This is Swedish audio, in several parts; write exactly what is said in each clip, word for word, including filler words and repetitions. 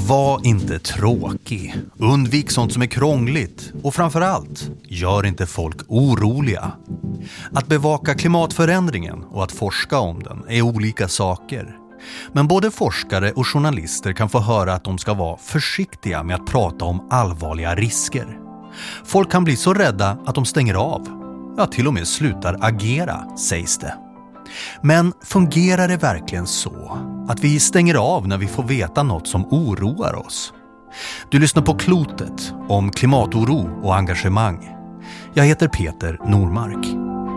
Var inte tråkig. Undvik sånt som är krångligt. Och framförallt, gör inte folk oroliga. Att bevaka klimatförändringen och att forska om den är olika saker. Men både forskare och journalister kan få höra att de ska vara försiktiga med att prata om allvarliga risker. Folk kan bli så rädda att de stänger av. Ja, till och med slutar agera, sägs det. Men fungerar det verkligen så att vi stänger av när vi får veta något som oroar oss? Du lyssnar på Klotet om klimatoro och engagemang. Jag heter Peter Normark.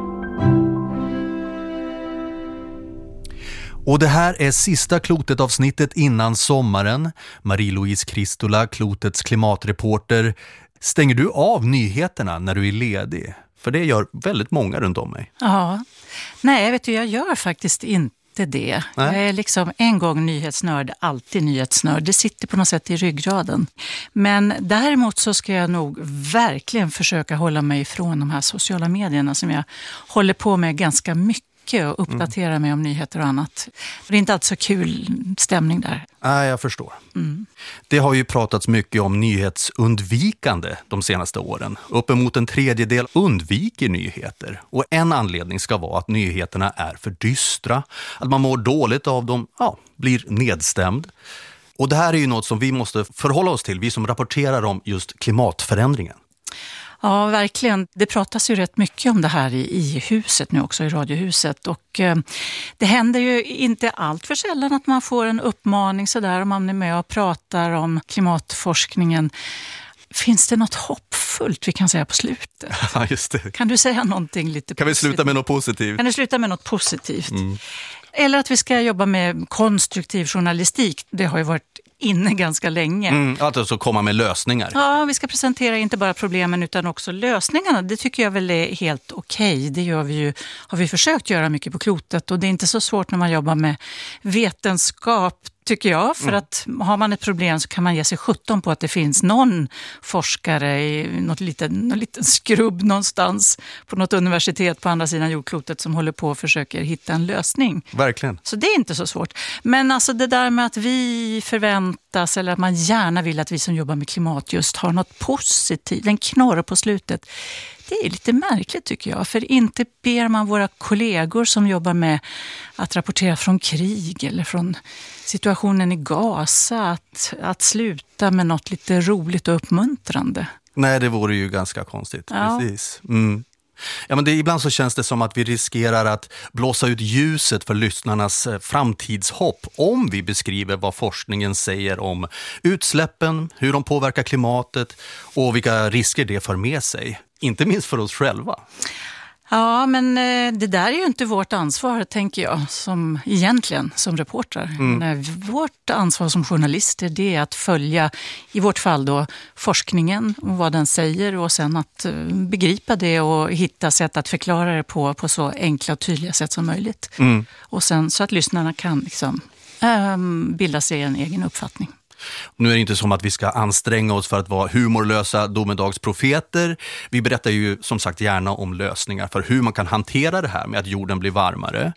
Och det här är sista Klotet-avsnittet innan sommaren. Marie-Louise Kristola, Klotets klimatreporter. Stänger du av nyheterna när du är ledig? För det gör väldigt många runt om mig. Ja, nej vet du, jag gör faktiskt inte det. Nej. Jag är liksom en gång nyhetsnörd, alltid nyhetsnörd. Det sitter på något sätt i ryggraden. Men däremot så ska jag nog verkligen försöka hålla mig ifrån de här sociala medierna som jag håller på med ganska mycket och uppdatera mm. mig om nyheter och annat. Det är inte alltid så kul stämning där. Nej, jag förstår. Mm. Det har ju pratats mycket om nyhetsundvikande de senaste åren. Uppemot en tredjedel undviker nyheter. Och en anledning ska vara att nyheterna är för dystra. Att man mår dåligt av dem, ja, blir nedstämd. Och det här är ju något som vi måste förhålla oss till, vi som rapporterar om just klimatförändringen. Ja, verkligen. Det pratas ju rätt mycket om det här i, i huset nu också, i radiohuset. Och eh, det händer ju inte allt för sällan att man får en uppmaning sådär om man är med och pratar om klimatforskningen. Finns det något hoppfullt vi kan säga på slutet? Ja, just det. Kan du säga någonting lite Kan positivt? vi sluta med något positivt? Kan du sluta med något positivt? Mm. Eller att vi ska jobba med konstruktiv journalistik. Det har ju varit inne ganska länge. Mm, alltså komma med lösningar. Ja, vi ska presentera inte bara problemen utan också lösningarna. Det tycker jag väl är helt okej. Det gör vi ju, har vi försökt göra mycket på Klotet. Och det är inte så svårt när man jobbar med vetenskap, tycker jag. För mm. att har man ett problem så kan man ge sig sjutton på att det finns någon forskare i något liten, någon liten skrubb någonstans på något universitet på andra sidan jordklotet som håller på och försöker hitta en lösning. Verkligen. Så det är inte så svårt. Men alltså det där med att vi förväntas eller att man gärna vill att vi som jobbar med klimat just har något positivt, en knorr på slutet. Det är lite märkligt tycker jag, för inte ber man våra kollegor som jobbar med att rapportera från krig eller från situationen i Gaza att, att sluta med något lite roligt och uppmuntrande. Nej, det vore ju ganska konstigt. Ja. Precis. Mm. Ja, men det, ibland så känns det som att vi riskerar att blåsa ut ljuset för lyssnarnas framtidshopp om vi beskriver vad forskningen säger om utsläppen, hur de påverkar klimatet och vilka risker det för med sig. Inte minst för oss själva. Ja, men det där är ju inte vårt ansvar, tänker jag, som egentligen som reportrar. Mm. Vårt ansvar som journalister, det är att följa, i vårt fall då, forskningen och vad den säger och sen att begripa det och hitta sätt att förklara det på, på så enkla och tydliga sätt som möjligt. Mm. Och sen så att lyssnarna kan liksom, ähm, bilda sig en egen uppfattning. Nu är det inte som att vi ska anstränga oss för att vara humorlösa domedagsprofeter. Vi berättar ju som sagt gärna om lösningar för hur man kan hantera det här med att jorden blir varmare.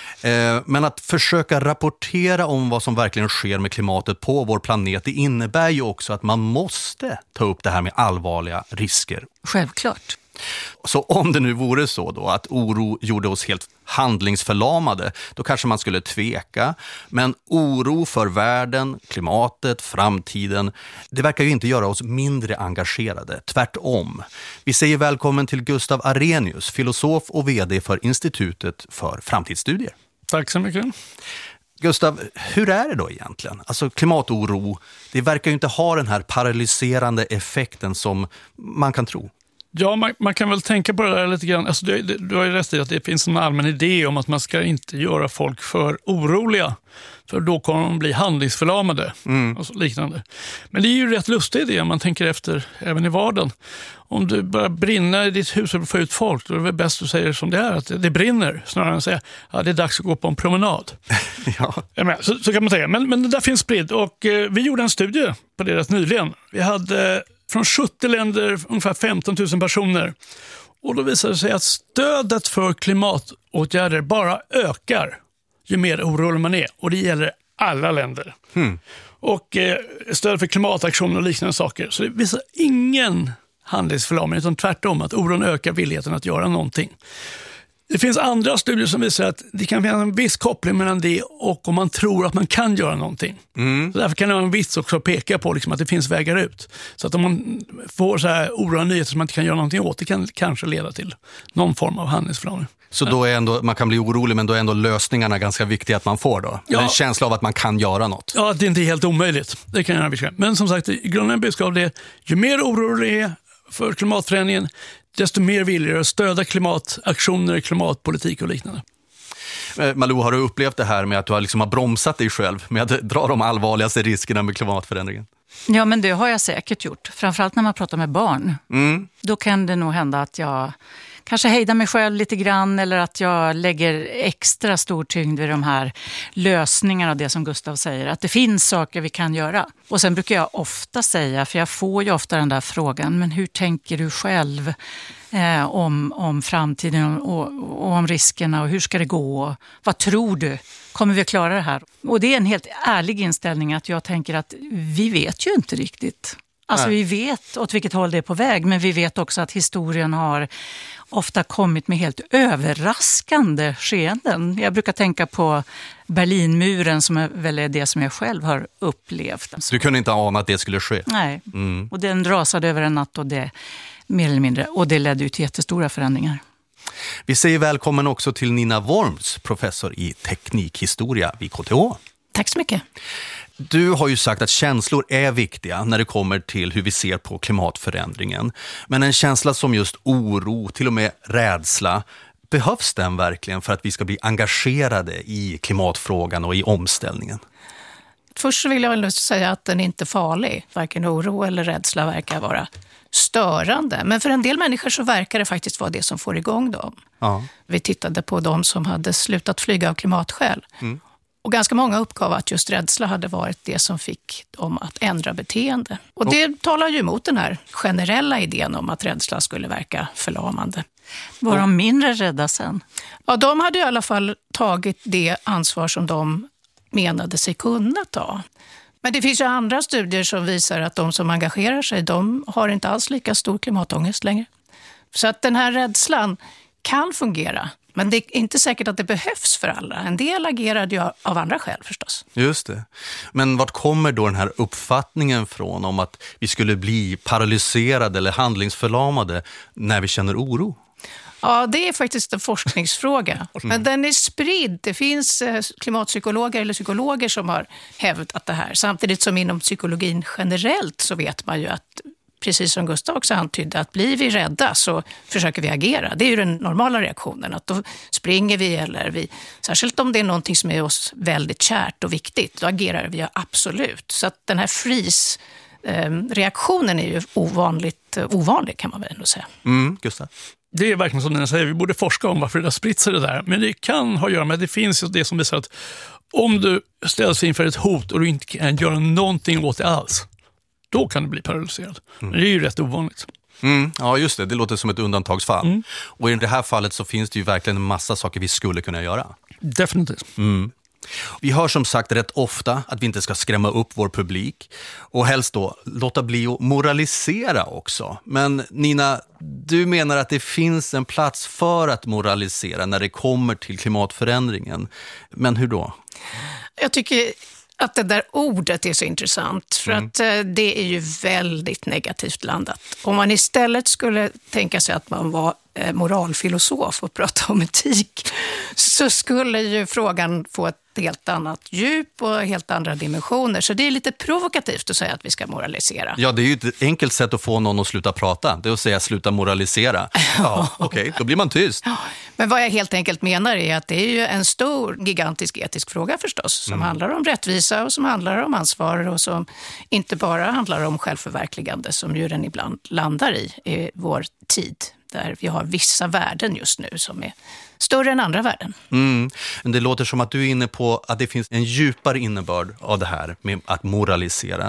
Men att försöka rapportera om vad som verkligen sker med klimatet på vår planet, det innebär ju också att man måste ta upp det här med allvarliga risker. Självklart. Så om det nu vore så då att oro gjorde oss helt handlingsförlamade, då kanske man skulle tveka. Men oro för världen, klimatet, framtiden, det verkar ju inte göra oss mindre engagerade. Tvärtom. Vi säger välkommen till Gustav Arrhenius, filosof och vd för Institutet för framtidsstudier. Tack så mycket. Gustav, hur är det då egentligen? Alltså klimatoro, det verkar ju inte ha den här paralyserande effekten som man kan tro. Ja, man, man kan väl tänka på det där lite grann. Alltså, du, du har ju rätt i att det finns en allmän idé om att man ska inte göra folk för oroliga. För då kommer de bli handlingsförlamade mm. och så liknande. Men det är ju rätt lustig idé om man tänker efter även i vardagen. Om du börjar brinna i ditt hus och får ut folk, då är det väl bäst att säga som det är, att det brinner. Snarare än att säga att det är dags att gå på en promenad. ja. Ja, så, så kan man säga. Men, men det där finns spridd. Och eh, vi gjorde en studie på det rätt nyligen. Vi hade från sjuttio länder ungefär femton tusen personer. Och då visade det sig att stödet för klimatåtgärder bara ökar ju mer orolig man är. Och det gäller alla länder. Hmm. och eh, stöd för klimataktioner och liknande saker. Så det visar ingen handlingsförlamning, utan tvärtom att oron ökar villigheten att göra någonting. Det finns andra studier som visar att det kan finnas en viss koppling mellan det och om man tror att man kan göra någonting. Mm. Så därför kan det vara en vits också att peka på liksom att det finns vägar ut. Så att om man får så här oroande nyheter som man inte kan göra någonting åt, det kan kanske leda till någon form av handlingsförlamning. Så då är ändå, man kan bli orolig, men då är ändå lösningarna ganska viktiga att man får då? Ja. En känsla av att man kan göra något? Ja, det är inte helt omöjligt. Det kan jag viska. Men som sagt, i grunden budskap är ju mer orolig är för klimatförändringen, desto mer vill jag stödja klimataktioner, klimatpolitik och liknande. Malou, har du upplevt det här med att du har, liksom har bromsat dig själv med att dra de allvarligaste riskerna med klimatförändringen? Ja, men det har jag säkert gjort. Framförallt när man pratar med barn. Mm. Då kan det nog hända att jag kanske hejdar mig själv lite grann, eller att jag lägger extra stor tyngd vid de här lösningarna och det som Gustav säger. Att det finns saker vi kan göra. Och sen brukar jag ofta säga, för jag får ju ofta den där frågan, men hur tänker du själv eh, om, om framtiden och, och om riskerna och hur ska det gå? Vad tror du? Kommer vi att klara det här? Och det är en helt ärlig inställning att jag tänker att vi vet ju inte riktigt. Alltså vi vet åt vilket håll det är på väg, men vi vet också att historien har ofta kommit med helt överraskande skeenden. Jag brukar tänka på Berlinmuren som är väl är det som jag själv har upplevt. Du kunde inte ana att det skulle ske? Nej, mm. och den rasade över en natt och det mer eller mindre, och det ledde ut till jättestora förändringar. Vi säger välkommen också till Nina Worms, professor i teknikhistoria vid K T H. Tack så mycket. Du har ju sagt att känslor är viktiga när det kommer till hur vi ser på klimatförändringen. Men en känsla som just oro, till och med rädsla, behövs den verkligen för att vi ska bli engagerade i klimatfrågan och i omställningen? Först vill jag säga att den inte är farlig. Varken oro eller rädsla verkar vara störande. Men för en del människor så verkar det faktiskt vara det som får igång dem. Ja. Vi tittade på de som hade slutat flyga av klimatskäl. Mm. Och ganska många uppgav att just rädsla hade varit det som fick dem att ändra beteende. Och det talar ju emot den här generella idén om att rädsla skulle verka förlamande. Var de mindre rädda sen? Ja, de hade i alla fall tagit det ansvar som de menade sig kunna ta. Men det finns ju andra studier som visar att de som engagerar sig, de har inte alls lika stor klimatångest längre. Så att den här rädslan kan fungera. Men det är inte säkert att det behövs för alla. En del agerade ju av andra skäl förstås. Just det. Men vart kommer då den här uppfattningen från om att vi skulle bli paralyserade eller handlingsförlamade när vi känner oro? Ja, det är faktiskt en forskningsfråga. Men den är spridd. Det finns klimatpsykologer eller psykologer som har hävdat det här. Samtidigt som inom psykologin generellt så vet man ju att, precis som Gustav också antydde, att blir vi rädda så försöker vi agera. Det är ju den normala reaktionen, att då springer vi eller vi, särskilt om det är någonting som är oss väldigt kärt och viktigt, då agerar vi absolut. Så att den här freeze-reaktionen är ju ovanligt ovanlig kan man väl ändå säga. Mm, Gustav. Det är verkligen som ni säger, vi borde forska om varför det har spritt sig det där. Men det kan ha att göra med att det finns det som visar att om du ställs inför ett hot och du inte kan göra någonting åt det alls, då kan du bli paralyserad. Mm. Men det är ju rätt ovanligt. Mm, ja, just det. Det låter som ett undantagsfall. Mm. Och i det här fallet så finns det ju verkligen en massa saker vi skulle kunna göra. Definitivt. Mm. Vi hör som sagt rätt ofta att vi inte ska skrämma upp vår publik. Och helst då låta bli att moralisera också. Men Nina, du menar att det finns en plats för att moralisera när det kommer till klimatförändringen. Men hur då? Jag tycker att det där ordet är så intressant, för mm. att det är ju väldigt negativt landat. Om man istället skulle tänka sig att man var moralfilosof och prata om etik, så skulle ju frågan få ett helt annat djup och helt andra dimensioner. Så det är lite provokativt att säga att vi ska moralisera. Ja, det är ju ett enkelt sätt att få någon att sluta prata. Det är att säga sluta moralisera. Ja, okej, okay, då blir man tyst. Men vad jag helt enkelt menar är att det är ju en stor, gigantisk etisk fråga förstås, som mm. handlar om rättvisa och som handlar om ansvar och som inte bara handlar om självförverkligande, som ju den ibland landar i i vår tid, där vi har vissa värden just nu som är större än andra värden. Mm. Men det låter som att du är inne på att det finns en djupare innebörd av det här med att moralisera.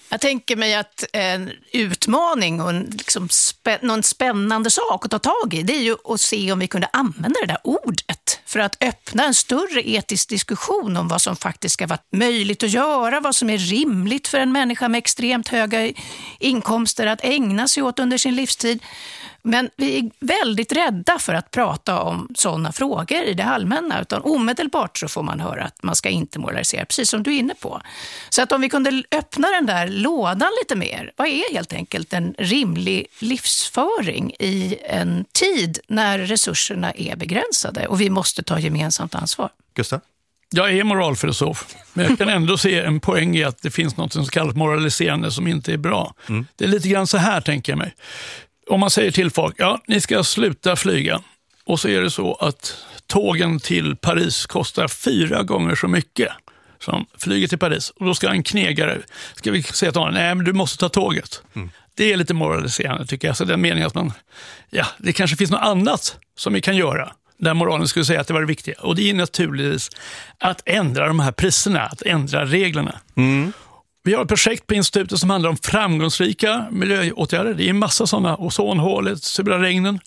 Jag tänker mig att en utmaning och en liksom spä- någon spännande sak att ta tag i, det är ju att se om vi kunde använda det där ordet för att öppna en större etisk diskussion om vad som faktiskt ska vara möjligt att göra, vad som är rimligt för en människa med extremt höga inkomster att ägna sig åt under sin livstid. Men vi är väldigt rädda för att prata om sådana frågor i det allmänna, utan omedelbart så får man höra att man ska inte moralisera, precis som du är inne på. Så att om vi kunde öppna den där lådan lite mer, vad är helt enkelt en rimlig livsföring i en tid när resurserna är begränsade och vi måste ta gemensamt ansvar? Gustav? Jag är moralfilosof, men jag kan ändå se en poäng i att det finns något som kallas moraliserande som inte är bra. Mm. Det är lite grann så här, tänker jag mig. Om man säger till folk, ja, ni ska sluta flyga. Och så är det så att tågen till Paris kostar fyra gånger så mycket som flyget till Paris. Och då ska en knegare, ska vi säga till honom, nej men du måste ta tåget. Mm. Det är lite moraliserande tycker jag. Så den meningen att man, ja, det kanske finns något annat som vi kan göra. Där moralen skulle säga att det var det viktiga. Och det är naturligtvis att ändra de här priserna, att ändra reglerna. Mm. Vi har ett projekt på institutet som handlar om framgångsrika miljöåtgärder. Det är en massa sådana, ozonhålet, sura regnen.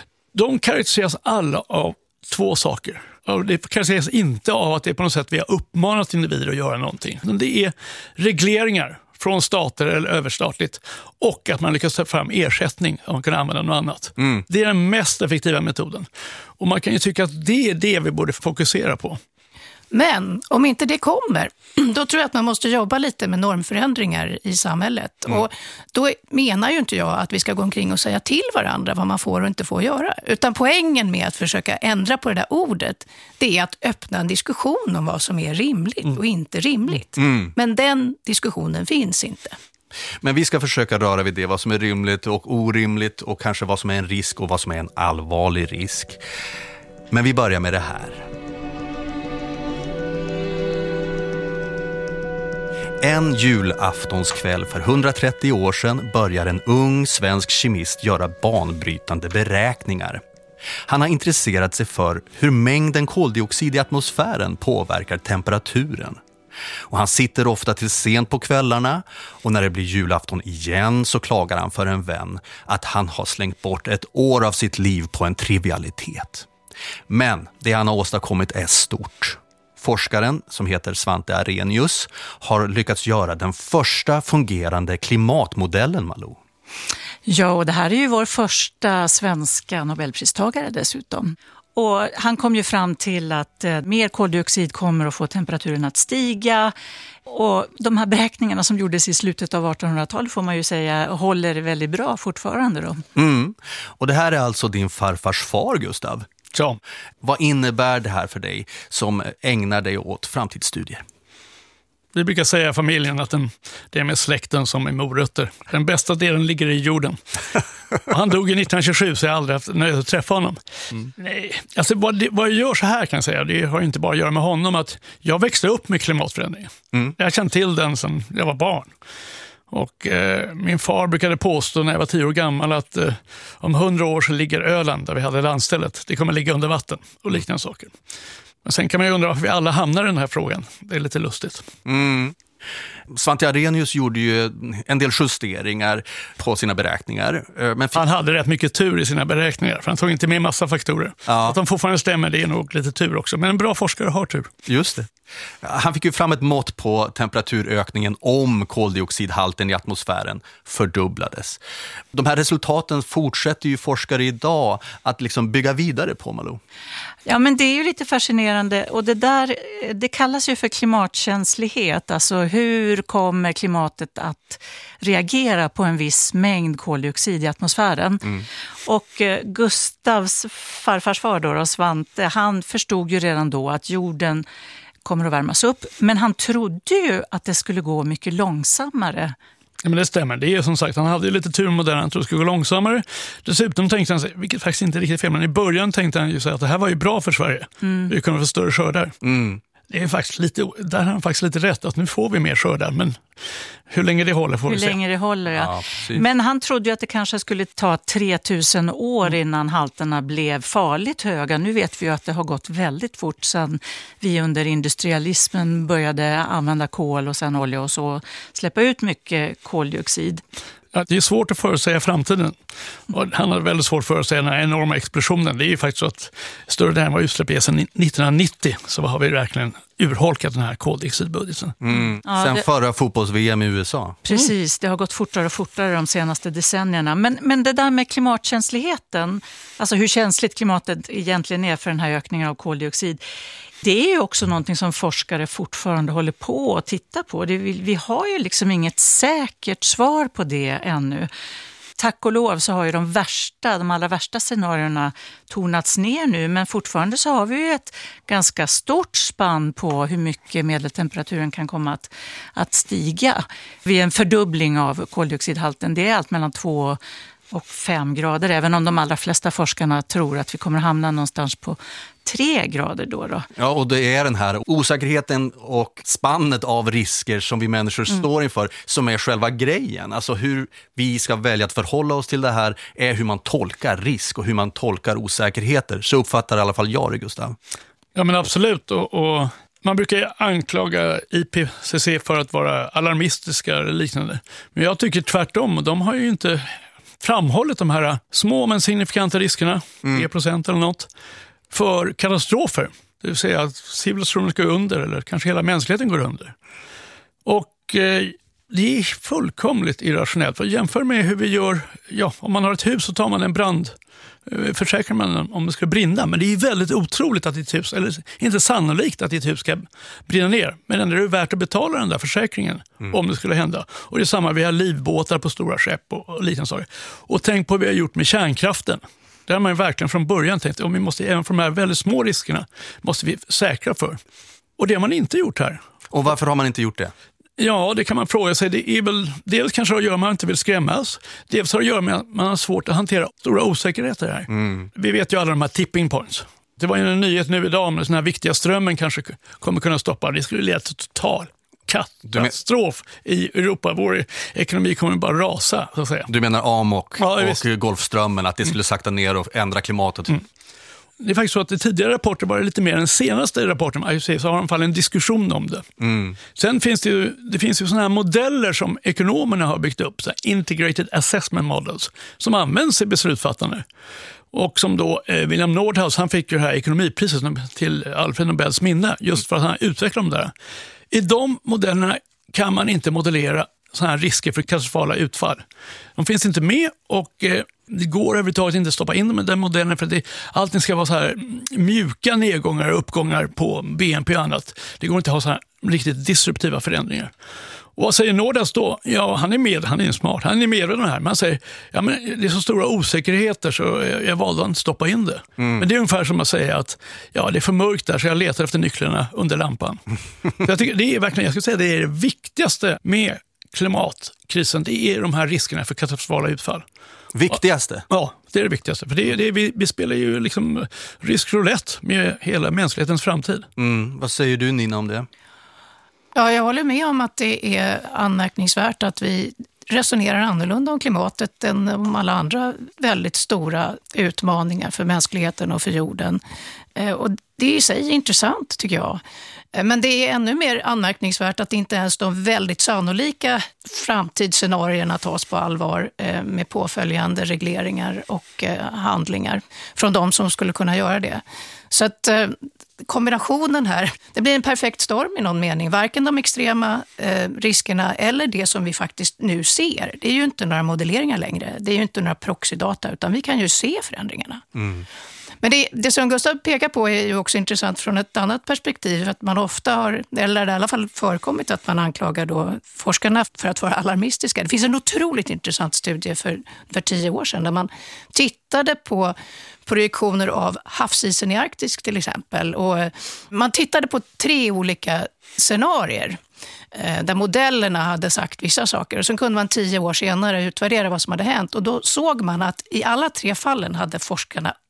De karaktäriseras alla av två saker. Det karaktäriseras inte av att det är på något sätt vi har uppmanat individer att göra någonting. Det är regleringar från stater eller överstatligt och att man lyckas ta fram ersättning om man kan använda något annat. Mm. Det är den mest effektiva metoden. Och man kan ju tycka att det är det vi borde fokusera på. Men om inte det kommer, då tror jag att man måste jobba lite med normförändringar i samhället. Mm. Och då menar ju inte jag att vi ska gå omkring och säga till varandra vad man får och inte får göra. Utan poängen med att försöka ändra på det där ordet, det är att öppna en diskussion om vad som är rimligt mm. och inte rimligt. Mm. Men den diskussionen finns inte. Men vi ska försöka röra vid det, vad som är rimligt och orimligt och kanske vad som är en risk och vad som är en allvarlig risk. Men vi börjar med det här. En julaftonskväll för hundratrettio år sedan börjar en ung svensk kemist göra banbrytande beräkningar. Han har intresserat sig för hur mängden koldioxid i atmosfären påverkar temperaturen. Och han sitter ofta till sent på kvällarna och när det blir julafton igen så klagar han för en vän att han har slängt bort ett år av sitt liv på en trivialitet. Men det han har åstadkommit är stort. Forskaren, som heter Svante Arrhenius, har lyckats göra den första fungerande klimatmodellen, Malou. Ja, och det här är ju vår första svenska Nobelpristagare dessutom. Och han kom ju fram till att eh, mer koldioxid kommer att få temperaturen att stiga. Och de här beräkningarna som gjordes i slutet av artonhundratalet får man ju säga håller väldigt bra fortfarande då. Mm. Och det här är alltså din farfars far, Gustav. Ja. Vad innebär det här för dig som ägnar dig åt framtidsstudier? Vi brukar säga i familjen att den, det är med släkten som är morötter. Den bästa delen ligger i jorden. Och han dog i nittonhundratjugosju så jag har aldrig haft nöjd att träffa honom. Mm. Nej, alltså vad, det, vad jag gör så här kan jag säga, det har inte bara att göra med honom. Att jag växte upp med klimatförändringen. Mm. Jag kände till den sedan jag var barn. Och eh, min far brukade påstå när jag var tio år gammal att eh, om hundra år så ligger Öland där vi hade landstället. Det kommer ligga under vatten och liknande saker. Men sen kan man ju undra varför vi alla hamnar i den här frågan. Det är lite lustigt. Mm. Svante Arrhenius gjorde ju en del justeringar på sina beräkningar. Men han hade rätt mycket tur i sina beräkningar, för han tog inte med massa faktorer. Ja. Att de fortfarande stämmer, det är nog lite tur också. Men en bra forskare har tur. Just det. Han fick ju fram ett mått på temperaturökningen om koldioxidhalten i atmosfären fördubblades. De här resultaten fortsätter ju forskare idag att liksom bygga vidare på, Malou. Ja, men det är ju lite fascinerande och det där, det kallas ju för klimatkänslighet. Alltså hur kommer klimatet att reagera på en viss mängd koldioxid i atmosfären? Mm. Och eh, Gustavs farfars far då, Svante, han förstod ju redan då att jorden kommer att värmas upp. Men han trodde ju att det skulle gå mycket långsammare. Ja, men det stämmer. Det är som sagt, han hade ju lite tur med det. Han trodde det skulle gå långsammare. Dessutom tänkte han sig, vilket faktiskt inte är riktigt fel, men i början tänkte han ju säga att det här var ju bra för Sverige. Mm. Vi kunde få större skördar. Mm. Det är faktiskt lite, där har han faktiskt lite rätt att nu får vi mer skördar, men hur länge det håller får hur vi se. Hur länge det håller, ja. ja Men han trodde ju att det kanske skulle ta tre tusen år innan halterna blev farligt höga. Nu vet vi ju att det har gått väldigt fort sedan vi under industrialismen började använda kol och sen olja och så släppa ut mycket koldioxid. Ja, det är svårt att förutsäga framtiden. Och han har väldigt svårt att förutsäga den här enorma explosionen. Det är ju faktiskt så att större delen var utsläpp sedan nittonhundranittio så har vi verkligen urholkat den här koldioxidbudgeten. Mm. Ja, Sen det... förra fotbolls-V M i U S A. Precis, det har gått fortare och fortare de senaste decennierna. Men, men det där med klimatkänsligheten, alltså hur känsligt klimatet egentligen är för den här ökningen av koldioxid, det är ju också någonting som forskare fortfarande håller på att titta på. Det, vi, vi har ju liksom inget säkert svar på det ännu. Tack och lov så har ju de värsta, de allra värsta scenarierna tonats ner nu, men fortfarande så har vi ju ett ganska stort spann på hur mycket medeltemperaturen kan komma att, att stiga. Vid en fördubbling av koldioxidhalten, det är allt mellan två och fem grader, även om de allra flesta forskarna tror att vi kommer hamna någonstans på tre grader då då. Ja, och det är den här osäkerheten och spannet av risker som vi människor mm. står inför som är själva grejen. Alltså hur vi ska välja att förhålla oss till det här är hur man tolkar risk och hur man tolkar osäkerheter. Så uppfattar i alla fall jag det, Gustav. Ja, men absolut. Och, och man brukar ju anklaga I P C C för att vara alarmistiska eller liknande. Men jag tycker tvärtom. De har ju inte framhållit de här små men signifikanta riskerna, mm. tre procent eller något, för katastrofer. Det vill säga att civilisationen ska gå under eller kanske hela mänskligheten går under. Och eh, det är fullkomligt irrationellt. För jämför med hur vi gör, ja, om man har ett hus så tar man en brand, eh, försäkrar man om det ska brinna. Men det är väldigt otroligt att ditt hus, eller inte sannolikt att ditt hus ska brinna ner. Men ändå är det värt att betala den där försäkringen mm. om det skulle hända. Och det är samma, vi har livbåtar på stora skepp och, och liknande saker. Och tänk på vad vi har gjort med kärnkraften. Där har man verkligen från början tänkt att vi måste, även för de här väldigt små riskerna måste vi säkra för. Och det har man inte gjort här. Och varför har man inte gjort det? Ja, det kan man fråga sig. Det är väl dels kanske att göra man inte vill skrämmas. Dels har det att göra med att man har svårt att hantera stora osäkerheter här. Mm. Vi vet ju alla de här tipping points. Det var ju en nyhet nu idag om den här viktiga strömmen kanske kommer kunna stoppa. Det skulle leda till total katastrof i Europa. Vår ekonomi kommer bara rasa, så att säga. Du menar Amok ja, och Golfströmmen, att det skulle sakta ner och ändra klimatet? Mm. Det är faktiskt så att i tidigare rapporter, bara lite mer än senaste rapporten med I P C C, så har de i alla fall en diskussion om det. Mm. Sen finns det ju, det finns ju sådana här modeller som ekonomerna har byggt upp, så här integrated assessment models, som används i beslutsfattande. Och som då eh, William Nordhaus, han fick ju det här ekonomipriset till Alfred Nobels minne, just för att han utvecklade dem där. I de modellerna kan man inte modellera sådana här risker för katastrofala utfall. De finns inte med och eh, det går överhuvudtaget inte att stoppa in dem i den modellen för att det, allting ska vara så här mjuka nedgångar och uppgångar på B N P och annat. Det går inte att ha så här riktigt disruptiva förändringar. Och vad säger Nordhaus då? Ja, han är med, han är smart, han är med i det här. Man säger, ja men det är så stora osäkerheter så jag, jag valde att inte stoppa in det. Mm. Men det är ungefär som att säga att ja, det är för mörkt där så jag letar efter nycklarna under lampan. Så jag tycker det är verkligen, jag skulle säga det är det viktigaste med klimatkrisen, det är de här riskerna för katastrofala utfall. Viktigaste? Ja, det är det viktigaste. För det är, det är, vi, vi spelar ju liksom riskroulette med hela mänsklighetens framtid. Mm. Vad säger du, Nina, om det? Ja, jag håller med om att det är anmärkningsvärt att vi resonerar annorlunda om klimatet än om alla andra väldigt stora utmaningar för mänskligheten och för jorden. Och det är i sig intressant, tycker jag. Men det är ännu mer anmärkningsvärt att inte ens de väldigt sannolika framtidsscenarierna tas på allvar med påföljande regleringar och handlingar från de som skulle kunna göra det. Så att kombinationen här, det blir en perfekt storm i någon mening. Varken de extrema eh, riskerna eller det som vi faktiskt nu ser. Det är ju inte några modelleringar längre. Det är ju inte några proxydata utan vi kan ju se förändringarna. Mm. Men det, det som Gustav pekar på är ju också intressant från ett annat perspektiv. Att man ofta har, eller det i alla fall förekommit att man anklagar då forskarna för att vara alarmistiska. Det finns en otroligt intressant studie för, för tio år sedan där man tittade på projektioner av havsisen i Arktis till exempel. Och man tittade på tre olika scenarier där modellerna hade sagt vissa saker. Och sen kunde man tio år senare utvärdera vad som hade hänt. Och då såg man att i alla tre fallen hade forskarna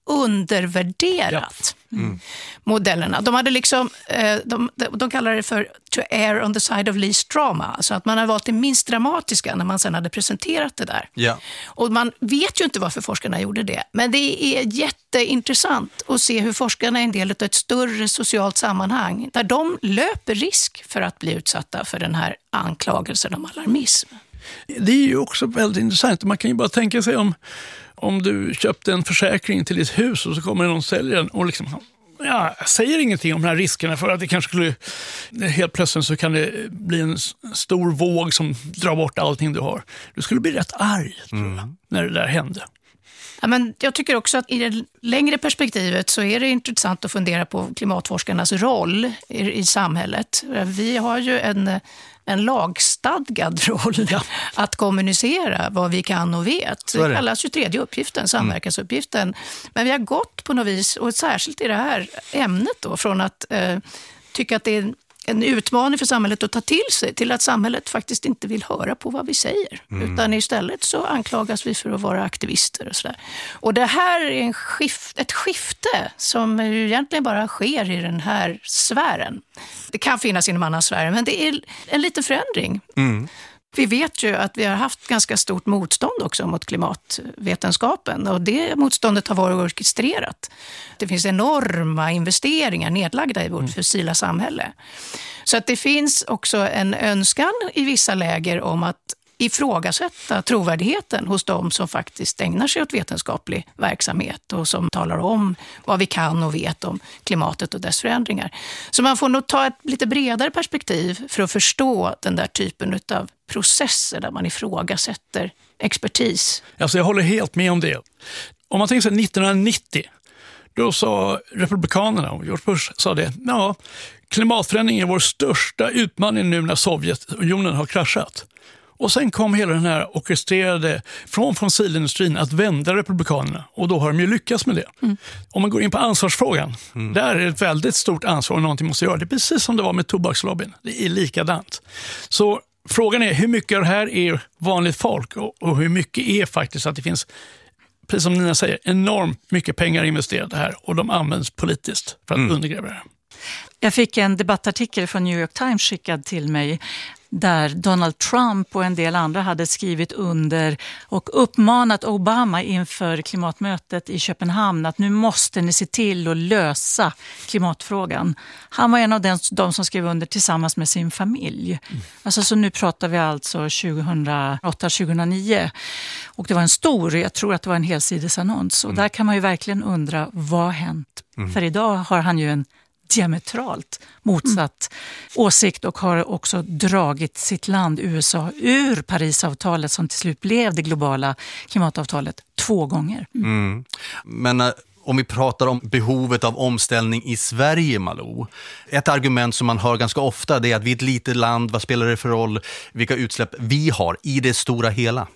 undervärderat ja. mm. modellerna. De hade liksom, de, de kallar det för to err on the side of least drama, alltså att man har valt det minst dramatiska när man sen hade presenterat det där. Ja. Och man vet ju inte varför forskarna gjorde det, men det är jätteintressant att se hur forskarna är en del av ett större socialt sammanhang där de löper risk för att bli utsatta för den här anklagelsen om alarmism. Det är ju också väldigt intressant. Man kan ju bara tänka sig om, om du köpte en försäkring till ditt hus och så kommer någon sälja den och liksom, ja, säger ingenting om de här riskerna för att det kanske skulle, helt plötsligt så kan det bli en stor våg som drar bort allting du har. Du skulle bli rätt arg tror jag, mm. när det där hände. Ja, men jag tycker också att i det längre perspektivet så är det intressant att fundera på klimatforskarnas roll i, i samhället. Vi har ju en, en lagstadgad roll ja. att kommunicera vad vi kan och vet. Det. det kallas ju tredje uppgiften, samverkansuppgiften. Mm. Men vi har gått på något vis, och särskilt i det här ämnet då, från att eh, tycka att det är en utmaning för samhället att ta till sig till att samhället faktiskt inte vill höra på vad vi säger. Mm. Utan istället så anklagas vi för att vara aktivister och sådär. Och det här är en skift, ett skifte som ju egentligen bara sker i den här sfären. Det kan finnas inom andra sfärer, men det är en liten förändring. Mm. Vi vet ju att vi har haft ganska stort motstånd också mot klimatvetenskapen och det motståndet har varit orkestrerat. Det finns enorma investeringar nedlagda i vårt mm. fossila samhälle. Så att det finns också en önskan i vissa läger om att ifrågasätta trovärdigheten hos de som faktiskt ägnar sig åt vetenskaplig verksamhet och som talar om vad vi kan och vet om klimatet och dess förändringar. Så man får nog ta ett lite bredare perspektiv för att förstå den där typen av processer där man ifrågasätter expertis. Alltså jag håller helt med om det. Om man tänker sig nittonhundranittio, då sa republikanerna, och George Bush sa det, ja, klimatförändring är vår största utmaning nu när Sovjetunionen har kraschat. Och sen kom hela den här orkestrerade från fossilindustrin att vända republikanerna. Och då har de ju lyckats med det. Mm. Om man går in på ansvarsfrågan, mm. där är det ett väldigt stort ansvar och någonting måste göra. Det är precis som det var med tobakslobbyn. Det är likadant. Så frågan är hur mycket av det här är vanligt folk och, och hur mycket är faktiskt att det finns, precis som Nina säger, enormt mycket pengar investerade här och de används politiskt för att mm. undergräva det här. Jag fick en debattartikel från New York Times skickad till mig där Donald Trump och en del andra hade skrivit under och uppmanat Obama inför klimatmötet i Köpenhamn att nu måste ni se till att lösa klimatfrågan. Han var en av de, de som skrev under tillsammans med sin familj. Mm. Alltså, så nu pratar vi alltså tjugohundraåtta tjugohundranio. Och det var en stor, jag tror att det var en helsidesannons. Och mm. där kan man ju verkligen undra, vad har hänt? Mm. För idag har han ju en diametralt motsatt mm. åsikt och har också dragit sitt land U S A ur Parisavtalet som till slut blev det globala klimatavtalet två gånger. Mm. Mm. Men äh, om vi pratar om behovet av omställning i Sverige, Malou. Ett argument som man hör ganska ofta det är att vi är ett litet land, vad spelar det för roll vilka utsläpp vi har i det stora hela?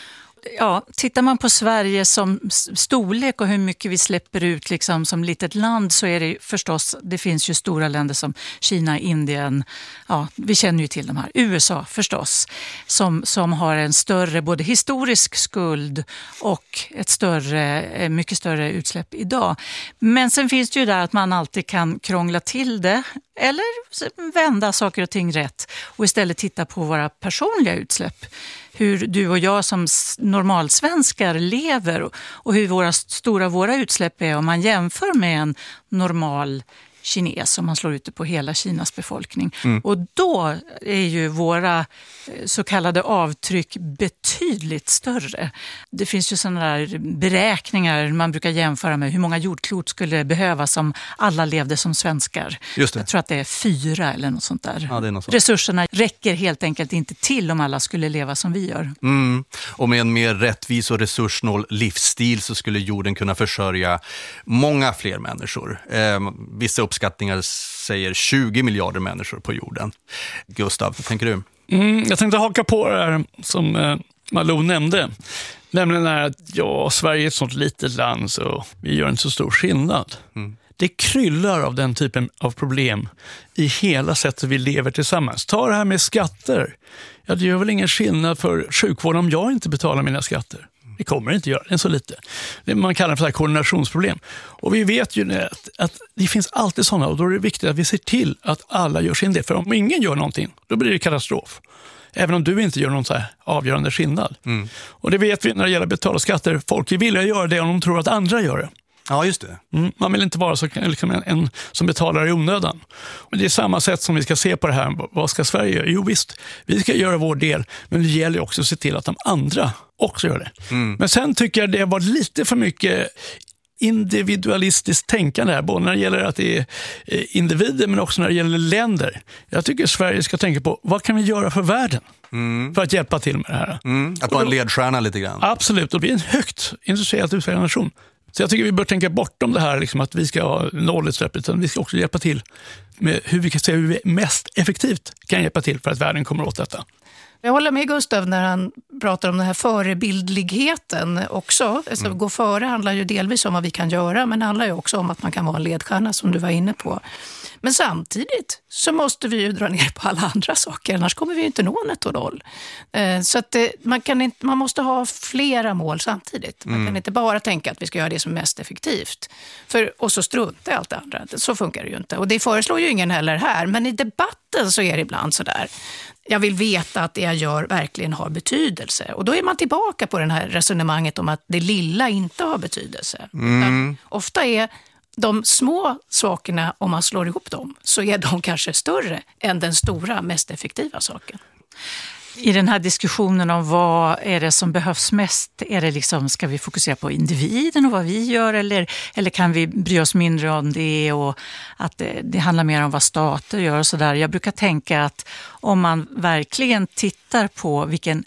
Ja, tittar man på Sverige som storlek och hur mycket vi släpper ut liksom som litet land så är det förstås, det finns ju stora länder som Kina, Indien, ja, vi känner ju till de här, U S A förstås, som, som har en större både historisk skuld och ett större, mycket större utsläpp idag. Men sen finns det ju där att man alltid kan krångla till det eller vända saker och ting rätt och istället titta på våra personliga utsläpp. Hur du och jag som normalsvenskar lever och hur våra stora våra utsläpp är om man jämför med en normal kines om man slår ut det på hela Kinas befolkning. Mm. Och då är ju våra så kallade avtryck betydligt större. Det finns ju sådana där beräkningar man brukar jämföra med hur många jordklot skulle behövas om alla levde som svenskar. Just det. Jag tror att det är fyra eller något sånt där. Ja, det är något sånt. Resurserna räcker helt enkelt inte till om alla skulle leva som vi gör. Mm. Och med en mer rättvis och resurssnål livsstil så skulle jorden kunna försörja många fler människor. Eh, vissa uppskattningar säger tjugo miljarder människor på jorden. Gustav, vad tänker du? Mm, jag tänkte haka på det här som eh, Malou nämnde. Nämligen är att ja, Sverige är ett sånt litet land så vi gör inte så stor skillnad. Mm. Det kryllar av den typen av problem i hela sättet vi lever tillsammans. Ta det här med skatter. Ja, det gör väl ingen skillnad för sjukvården om jag inte betalar mina skatter. Det kommer inte göra det så lite. Det man kallar för så här koordinationsproblem. Och vi vet ju att, att det finns alltid sådana, och då är det viktigt att vi ser till att alla gör sin del. För om ingen gör någonting, då blir det katastrof. Även om du inte gör någon så här avgörande skillnad. Mm. Och det vet vi när det gäller betala skatter. Folk är villiga att göra det om de tror att andra gör det. Ja, just det. Mm, man vill inte vara så, liksom en, en som betalar i onödan. Men det är samma sätt som vi ska se på det här. Vad ska Sverige göra? Jo visst, vi ska göra vår del. Men det gäller också att se till att de andra också gör det. Mm. Men sen tycker jag det var lite för mycket individualistiskt tänkande här. Både när det gäller att det är individer men också när det gäller länder. Jag tycker Sverige ska tänka på vad kan vi göra för världen? Mm. För att hjälpa till med det här. Mm. Att vara en ledstjärna lite grann. Absolut, och vi är en högt industriellt utvecklad nation. Så jag tycker vi bör tänka bortom det här liksom, att vi ska ha nollutsläpp, utan vi ska också hjälpa till med hur vi kan se hur vi mest effektivt kan hjälpa till för att världen kommer åt detta. Jag håller med Gustav när han pratar om den här förebildligheten också. Alltså, mm. Gå före handlar ju delvis om vad vi kan göra, men det handlar ju också om att man kan vara en ledstjärna som du var inne på. Men samtidigt så måste vi ju dra ner på alla andra saker, annars kommer vi ju inte nå netto noll. Så att det, man, kan inte, man måste ha flera mål samtidigt. Man mm. kan inte bara tänka att vi ska göra det som är mest effektivt. För, och så strunta i allt det andra. Så funkar det ju inte. Och det föreslår ju ingen heller här. Men i debatten så är det ibland så där. Jag vill veta att det jag gör verkligen har betydelse. Och då är man tillbaka på det här resonemanget om att det lilla inte har betydelse. Mm. Ofta är de små sakerna, om man slår ihop dem, så är de kanske större än den stora, mest effektiva saken. I den här diskussionen om vad är det som behövs mest, är det liksom, ska vi fokusera på individen och vad vi gör, eller, eller kan vi bry oss mindre om det och att det, det handlar mer om vad stater gör och sådär. Jag brukar tänka att om man verkligen tittar på vilken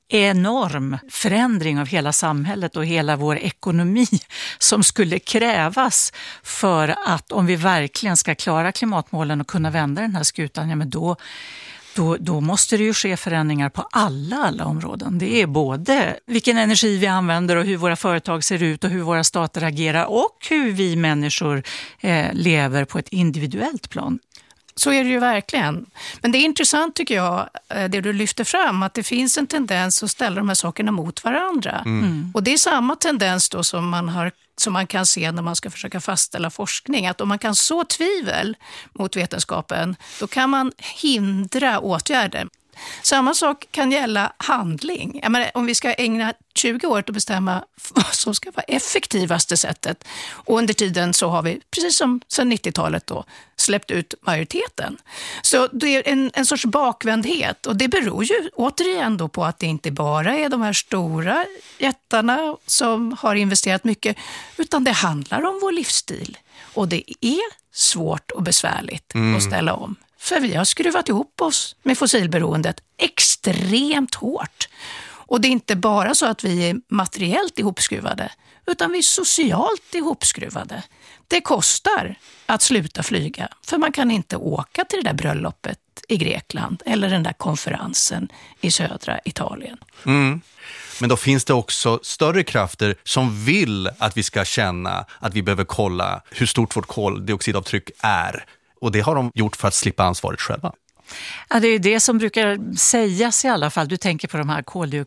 enorm förändring av hela samhället och hela vår ekonomi som skulle krävas för att om vi verkligen ska klara klimatmålen och kunna vända den här skutan, ja men då Då, då måste det ju ske förändringar på alla, alla områden. Det är både vilken energi vi använder och hur våra företag ser ut och hur våra stater agerar och hur vi människor eh, lever på ett individuellt plan. Så är det ju verkligen. Men det är intressant tycker jag, det du lyfter fram, att det finns en tendens att ställa de här sakerna mot varandra. Mm. Och det är samma tendens då som man har som man kan se när man ska försöka fastställa forskning. Att om man kan så tvivel mot vetenskapen, då kan man hindra åtgärder. Samma sak kan gälla handling. Jag menar, om vi ska ägna tjugo år att bestämma vad som ska vara effektivaste sättet. Och under tiden så har vi, precis som sedan nittiotalet då, släppt ut majoriteten. Så det är en, en sorts bakvändhet. Och det beror ju återigen då på att det inte bara är de här stora jättarna som har investerat mycket, utan det handlar om vår livsstil. Och det är svårt och besvärligt mm. att ställa om. För vi har skruvat ihop oss med fossilberoendet extremt hårt. Och det är inte bara så att vi är materiellt ihopskruvade, utan vi är socialt ihopskruvade. Det kostar att sluta flyga, för man kan inte åka till det där bröllopet i Grekland eller den där konferensen i södra Italien. Mm. Men då finns det också större krafter som vill att vi ska känna att vi behöver kolla hur stort vårt koldioxidavtryck är. Och det har de gjort för att slippa ansvaret själva. Ja, det är det som brukar sägas i alla fall. Du tänker på de här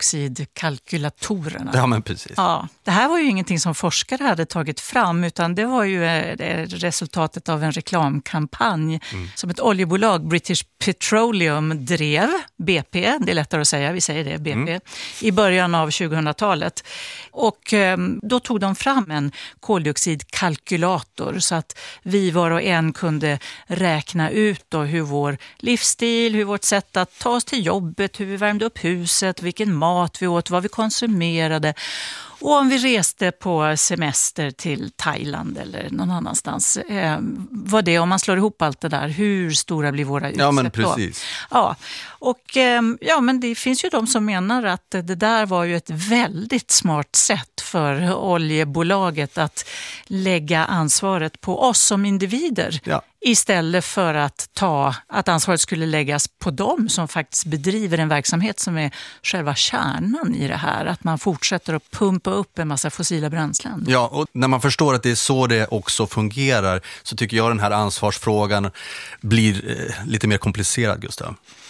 koldioxidkalkylatorerna. Ja, men precis. Ja, det här var ju ingenting som forskare hade tagit fram, utan det var ju resultatet av en reklamkampanj mm. som ett oljebolag, British Petroleum, drev, B P, det är lättare att säga, vi säger det, B P, mm. i början av tjugohundratalet. Och då tog de fram en koldioxidkalkylator så att vi var och en kunde räkna ut då hur vår livsstil, hur vårt sätt att ta oss till jobbet, hur vi värmde upp huset, vilken mat vi åt, vad vi konsumerade. Och om vi reste på semester till Thailand eller någon annanstans, eh, vad det, om man slår ihop allt det där, hur stora blir våra utsläpp? Ja, men precis. Då? Ja, och eh, ja, men det finns ju de som menar att det där var ju ett väldigt smart sätt för oljebolaget att lägga ansvaret på oss som individer. Ja. Istället för att ta att ansvaret skulle läggas på dem som faktiskt bedriver en verksamhet som är själva kärnan i det här. Att man fortsätter att pumpa upp en massa fossila bränslen. Ja, och när man förstår att det är så det också fungerar så tycker jag den här ansvarsfrågan blir eh, lite mer komplicerad, Gustav.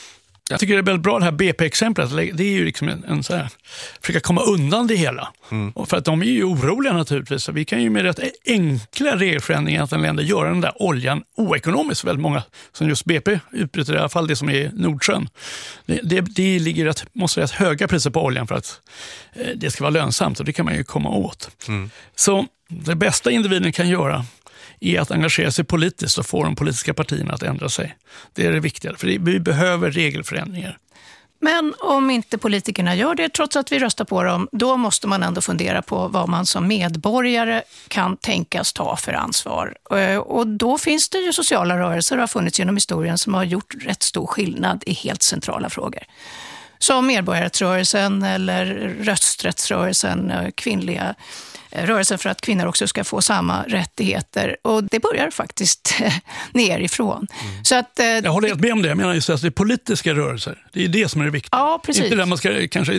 Jag tycker det är väldigt bra det här B P-exemplet. Det är ju liksom en, en så här, försöka komma undan det hela. Mm. Och för att de är ju oroliga naturligtvis. Vi kan ju med rätt enkla regelförändringar att en länder göra den där oljan oekonomiskt för väldigt många. Som just B P utbryter i alla fall det som är i Nordsjön. Det, det, det ligger rätt, måste rätt höga priser på oljan för att eh, det ska vara lönsamt, och det kan man ju komma åt. Mm. Så det bästa individen kan göra är att engagera sig politiskt och få de politiska partierna att ändra sig. Det är det viktiga, för vi behöver regelförändringar. Men om inte politikerna gör det, trots att vi röstar på dem, då måste man ändå fundera på vad man som medborgare kan tänkas ta för ansvar. Och då finns det ju sociala rörelser och har funnits genom historien som har gjort rätt stor skillnad i helt centrala frågor. Som medborgarrättsrörelsen eller rösträttsrörelsen, kvinnliga rörelsen för att kvinnor också ska få samma rättigheter. Och det börjar faktiskt nerifrån. Mm. Så att, eh, jag håller helt med om det. Jag menar just att det är politiska rörelser. Det är det som är det viktiga. Ja, precis. Inte där man ska kanske,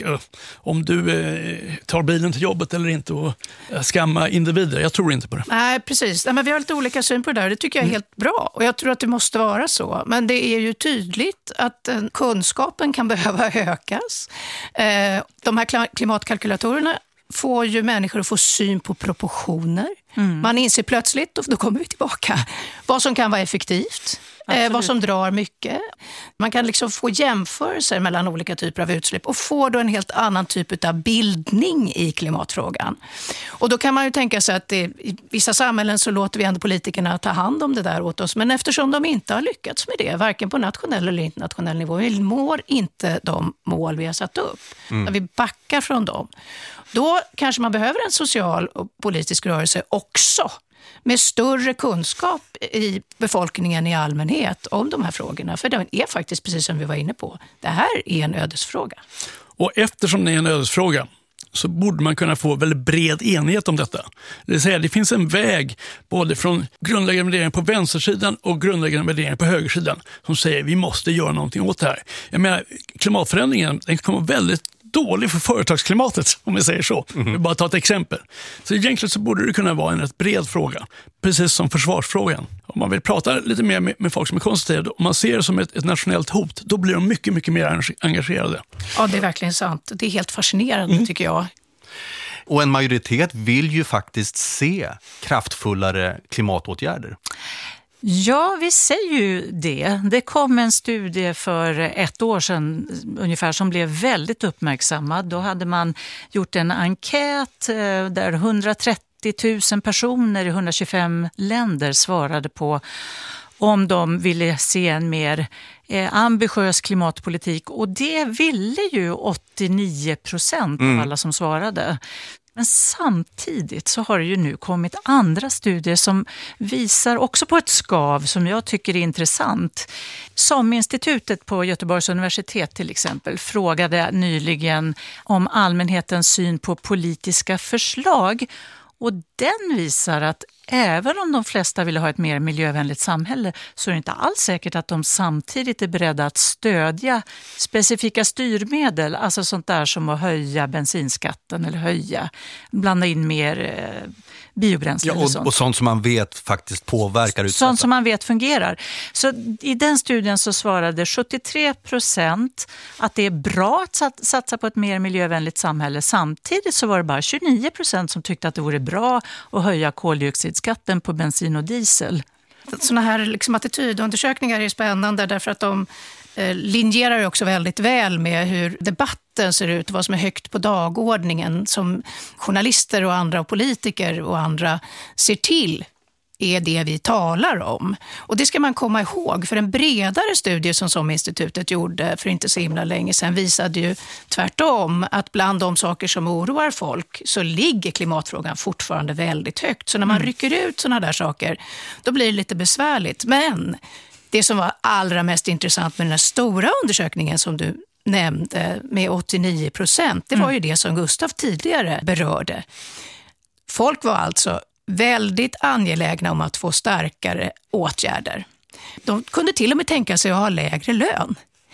om du eh, tar bilen till jobbet eller inte, och skamma individer. Jag tror inte på det. Nej, precis. Nej, men vi har lite olika syn på det där. Det tycker jag är mm. helt bra. Och jag tror att det måste vara så. Men det är ju tydligt att eh, kunskapen kan behöva ökas. Eh, de här klimatkalkylatorerna får ju människor att få syn på proportioner. Mm. Man inser plötsligt, och då kommer vi tillbaka, vad som kan vara effektivt, eh, vad som drar mycket. Man kan liksom få jämförelser mellan olika typer av utsläpp och få då en helt annan typ av bildning i klimatfrågan. Och då kan man ju tänka sig att det, i vissa samhällen så låter vi ändå politikerna ta hand om det där åt oss, men eftersom de inte har lyckats med det, varken på nationell eller internationell nivå, vi når inte de mål vi har satt upp, mm. när vi backar från dem. Då kanske man behöver en social och politisk rörelse också, med större kunskap i befolkningen i allmänhet om de här frågorna. För det är faktiskt, precis som vi var inne på, det här är en ödesfråga. Och eftersom det är en ödesfråga så borde man kunna få väldigt bred enighet om detta. Det vill säga, det finns en väg både från grundläggande värderingar på vänstersidan och grundläggande värderingar på högersidan som säger vi måste göra någonting åt det här. Jag menar, klimatförändringen, den kommer väldigt dålig för företagsklimatet, om vi säger så. Mm. Vi bara ta ett exempel. Så egentligen så borde det kunna vara en rätt bred fråga, precis som försvarsfrågan. Om man vill prata lite mer med, med folk som är konstruktiva, om man ser det som ett, ett nationellt hot, då blir de mycket, mycket mer engagerade. Ja, det är verkligen sant. Det är helt fascinerande, mm. tycker jag. Och en majoritet vill ju faktiskt se kraftfullare klimatåtgärder. Ja, vi säger ju det. Det kom en studie för ett år sedan ungefär som blev väldigt uppmärksammad. Då hade man gjort en enkät där hundratrettio tusen personer i hundratjugofem länder svarade på om de ville se en mer eh, ambitiös klimatpolitik. Och det ville ju åttionio procent av alla som svarade. Men samtidigt så har det ju nu kommit andra studier som visar också på ett skav som jag tycker är intressant. SOM-institutet på Göteborgs universitet till exempel frågade nyligen om allmänhetens syn på politiska förslag. Och den visar att även om de flesta vill ha ett mer miljövänligt samhälle så är det inte alls säkert att de samtidigt är beredda att stödja specifika styrmedel. Alltså sånt där som att höja bensinskatten eller höja, blanda in mer eh, biobränsle. Ja, och, sånt. och sånt som man vet faktiskt påverkar utsläppen. Sånt som man vet fungerar. Så i den studien så svarade sjuttiotre procent att det är bra att satsa på ett mer miljövänligt samhälle. Samtidigt så var det bara tjugonio procent som tyckte att det vore bra att höja koldioxidskatten på bensin och diesel. Såna här liksom attitydundersökningar är spännande därför att de eh, linjerar också väldigt väl med hur debatten ser ut, vad som är högt på dagordningen som journalister och andra och politiker och andra ser till är det vi talar om. Och det ska man komma ihåg, för en bredare studie som SOM-institutet gjorde för inte så himla länge sedan visade ju tvärtom att bland de saker som oroar folk så ligger klimatfrågan fortfarande väldigt högt. Så när man mm. rycker ut såna där saker, då blir det lite besvärligt. Men det som var allra mest intressant med den här stora undersökningen som du nämnde med åttionio procent, det var ju det som Gustav tidigare berörde. Folk var alltså väldigt angelägna om att få starkare åtgärder. De kunde till och med tänka sig att ha lägre lön.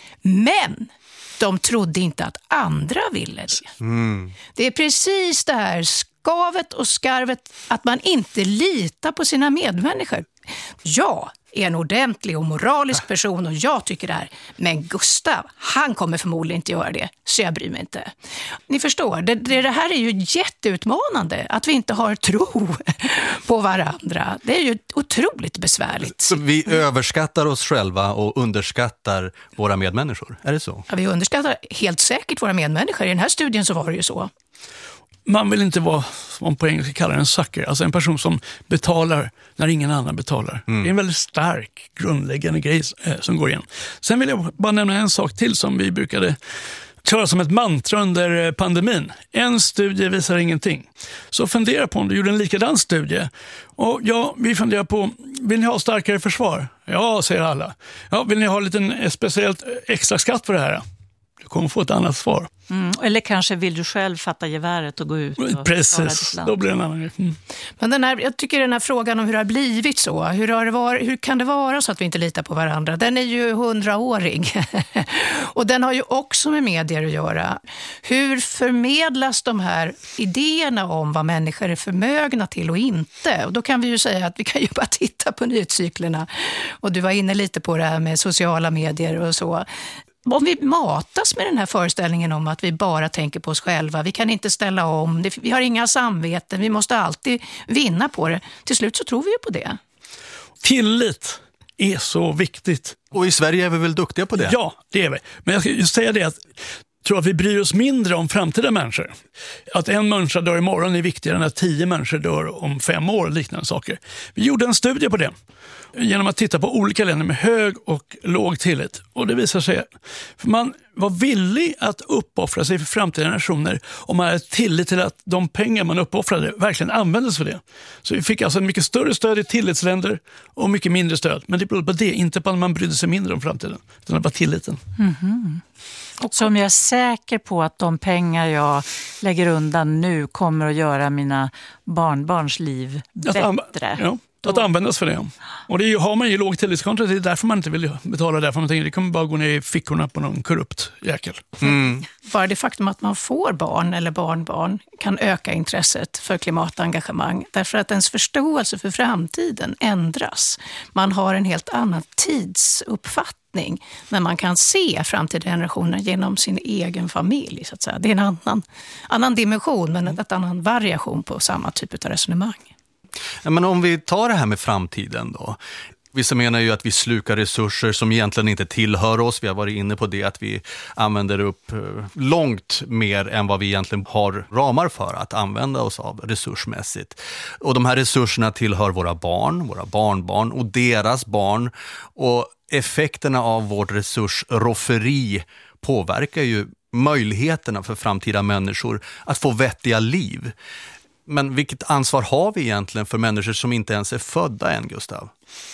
Men de trodde inte att andra ville det. Mm. Det är precis det här skavet och skarvet att man inte litar på sina medmänniskor. Ja, är en ordentlig och moralisk person och jag tycker det här. Men Gustav, han kommer förmodligen inte göra det, så jag bryr mig inte. Ni förstår, det, det, det här är ju jätteutmanande, att vi inte har tro på varandra. Det är ju otroligt besvärligt. Så vi överskattar oss själva och underskattar våra medmänniskor, är det så? Ja, vi underskattar helt säkert våra medmänniskor. I den här studien så var det ju så. Man vill inte vara, som man på engelska kallar en sucker, alltså en person som betalar när ingen annan betalar. Mm. Det är en väldigt stark, grundläggande grej eh, som går igen. Sen vill jag bara nämna en sak till som vi brukade köra som ett mantra under pandemin. En studie visar ingenting. Så fundera på om du gjorde en likadan studie. Och ja, vi funderar på, vill ni ha starkare försvar? Ja, säger alla. Ja, vill ni ha en liten speciellt extra skatt för det här? Du kommer få ett annat svar. Mm, eller kanske vill du själv fatta geväret och gå ut och precis, då blir det en annan grej. Mm. Men den här, jag tycker den här frågan om hur det har blivit så, hur, har det var, hur kan det vara så att vi inte litar på varandra, den är ju hundraårig. Och den har ju också med medier att göra. Hur förmedlas de här idéerna om vad människor är förmögna till och inte? Och då kan vi ju säga att vi kan ju bara titta på nyhetscyklerna. Och du var inne lite på det här med sociala medier och så. Om vi matas med den här föreställningen om att vi bara tänker på oss själva, vi kan inte ställa om, vi har inga samveten, vi måste alltid vinna på det. Till slut så tror vi ju på det. Tillit är så viktigt. Och i Sverige är vi väl duktiga på det? Ja, det är vi. Men jag ska just säga det att jag tror att vi bryr oss mindre om framtida människor. Att en människa dör imorgon är viktigare än att tio människor dör om fem år, liknande saker. Vi gjorde en studie på det genom att titta på olika länder med hög och låg tillit. Och det visar sig att man var villig att uppoffra sig för framtida generationer om man hade tillit till att de pengar man uppoffrade verkligen användes för det. Så vi fick alltså en mycket större stöd i tillitsländer och mycket mindre stöd. Men det berodde på det, inte på att man brydde sig mindre om framtiden, utan det var tilliten. Mm-hmm. Så om jag är säker på att de pengar jag lägger undan nu kommer att göra mina barnbarns liv bättre. Ja. Att användas för det. Och det är ju, har man ju låg tillitskontra, det är därför man inte vill betala därför man tänker det kommer bara gå ner i fickorna på någon korrupt jäkel. Mm. Bara det faktum att man får barn eller barnbarn kan öka intresset för klimatengagemang därför att ens förståelse för framtiden ändras. Man har en helt annan tidsuppfattning men man kan se framtida generationer genom sin egen familj. Så att säga. Det är en annan, annan dimension men en annan variation på samma typ av resonemang. Ja, men om vi tar det här med framtiden då. Vissa menar ju att vi slukar resurser som egentligen inte tillhör oss. Vi har varit inne på det att vi använder upp långt mer än vad vi egentligen har ramar för att använda oss av resursmässigt. Och de här resurserna tillhör våra barn, våra barnbarn och deras barn. Och effekterna av vårt resursrofferi påverkar ju möjligheterna för framtida människor att få vettiga liv. Men vilket ansvar har vi egentligen för människor som inte ens är födda än, Gustav?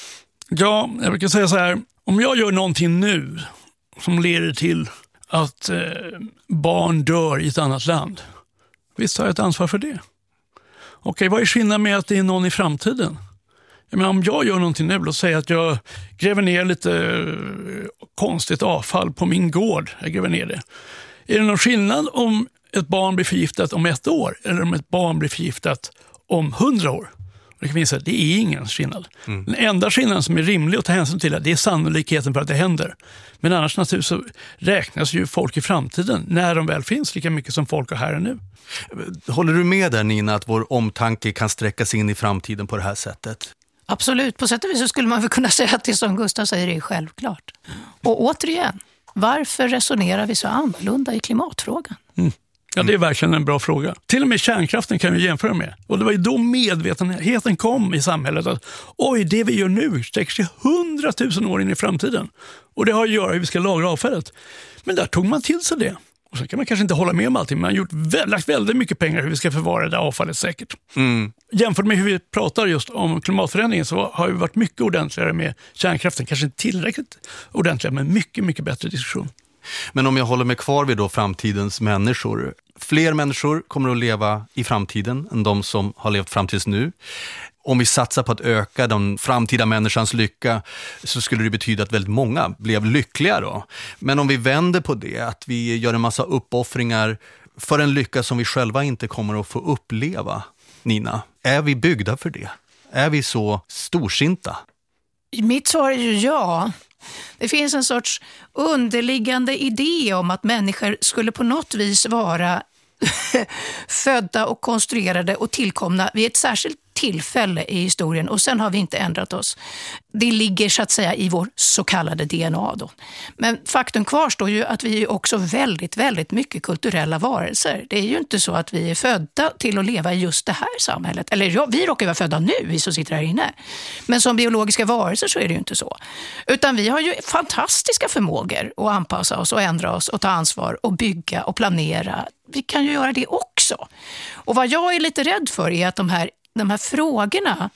Ja, jag brukar säga så här. Om jag gör någonting nu som leder till att eh, barn dör i ett annat land, visst har jag ett ansvar för det. Okej, vad är skillnaden med att det är någon i framtiden? Jag menar, om jag gör någonting nu och säger att jag gräver ner lite eh, konstigt avfall på min gård, jag gräver ner det. Är det någon skillnad om ett barn blir förgiftat om ett år eller om ett barn blir förgiftat om hundra år? Det kan vi säga att det är ingen skillnad. Mm. Den enda skillnaden som är rimlig att ta hänsyn till det är sannolikheten för att det händer. Men annars naturligtvis så räknas ju folk i framtiden när de väl finns lika mycket som folk har här och nu. Håller du med där, Nina, att vår omtanke kan sträcka sig in i framtiden på det här sättet? Absolut, på sätt och vis så skulle man väl kunna säga att det som Gustav säger är självklart. Och återigen, varför resonerar vi så annorlunda i klimatfrågan? Mm. Ja, det är verkligen en bra fråga. Till och med kärnkraften kan vi jämföra med. Och det var ju då medvetenheten kom i samhället att oj, det vi gör nu sträcker sig hundratusen år in i framtiden. Och det har att göra hur vi ska lagra avfallet. Men där tog man till sig det. Och så kan man kanske inte hålla med om allting, men man har gjort vä- lagt väldigt mycket pengar hur vi ska förvara det avfallet säkert. Mm. Jämfört med hur vi pratar just om klimatförändringen så har vi varit mycket ordentligare med kärnkraften. Kanske inte tillräckligt ordentligare, men mycket, mycket bättre diskussion. Men om jag håller mig kvar vid då framtidens människor. Fler människor kommer att leva i framtiden än de som har levt fram tills nu. Om vi satsar på att öka den framtida människans lycka så skulle det betyda att väldigt många blev lyckliga då. Men om vi vänder på det, att vi gör en massa uppoffringar för en lycka som vi själva inte kommer att få uppleva, Nina, är vi byggda för det? Är vi så storsinta? Mitt svar är ju ja. Det finns en sorts underliggande idé om att människor skulle på något vis vara födda och konstruerade och tillkomna vid ett särskilt tillfälle i historien och sen har vi inte ändrat oss. Det ligger så att säga i vår så kallade D N A då. Men faktum kvarstår ju att vi är också väldigt, väldigt mycket kulturella varelser. Det är ju inte så att vi är födda till att leva i just det här samhället. Eller ja, vi råkar vara födda nu, vi som sitter här inne. Men som biologiska varelser så är det ju inte så. Utan vi har ju fantastiska förmågor att anpassa oss och ändra oss och ta ansvar och bygga och planera. Vi kan ju göra det också. Och vad jag är lite rädd för är att de här De här frågorna